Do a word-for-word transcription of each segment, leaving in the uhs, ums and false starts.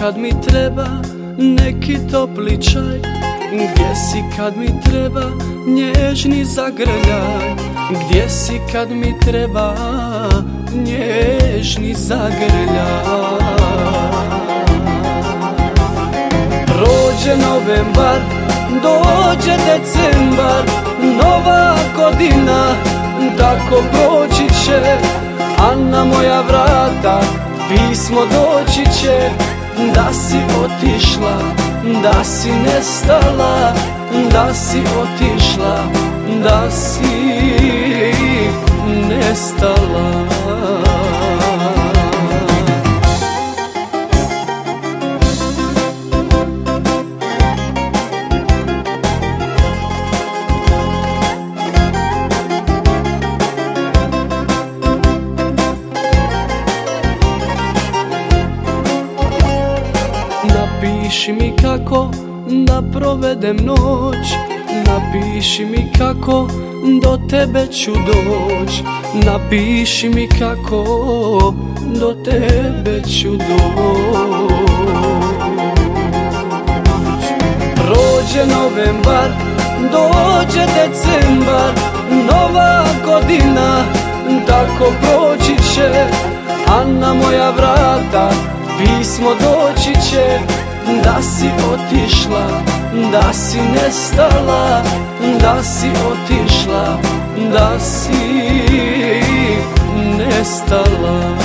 kad mi treba neki topli čaj? Gdje si kad mi treba nježni zagrljaj? Gdje si kad mi treba nježni zagrljaj? Prođe novembar, dođe decembar, nova godina tako proći će, a na moja vrata pismo doći će. Da si otišla, da si nestala, da si otišla, da si nestala. Napiši mi kako da provedem noć, napiši mi kako do tebe ću doć, napiši mi kako do tebe ću doć. Prođe novembar, dođe decembar, nova godina tako proći će, a na moja vrata pismo doći će. Da si otišla, da si nestala, da si otišla, da si nestala.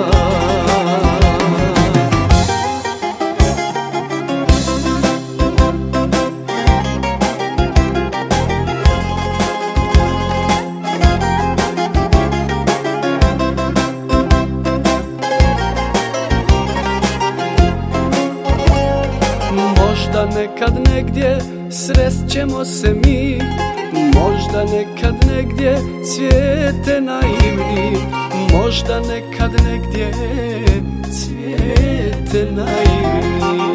Možda nekad negdje srećemo se mi, možda nekad negdje cvijete naivni, možda nekad negdje cvijete naivni.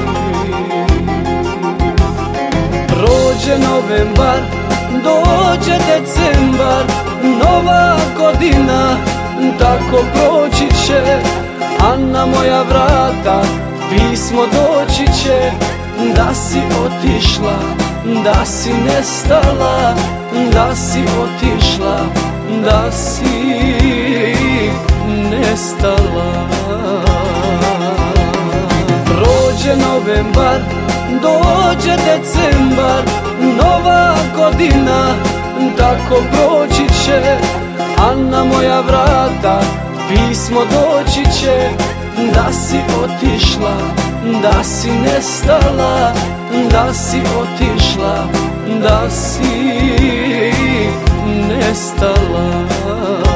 Prođe novembar, dođe decembar, nova godina tako proći će, a na moja vrata pismo doći će. Da si otišla, da si nestala, da si otišla, da si nestala. Prođe novembar, dođe decembar, nova godina tako proći će, a na moja vrata pismo doći će. Da si otišla, da si nestala, da si otišla, da si nestala.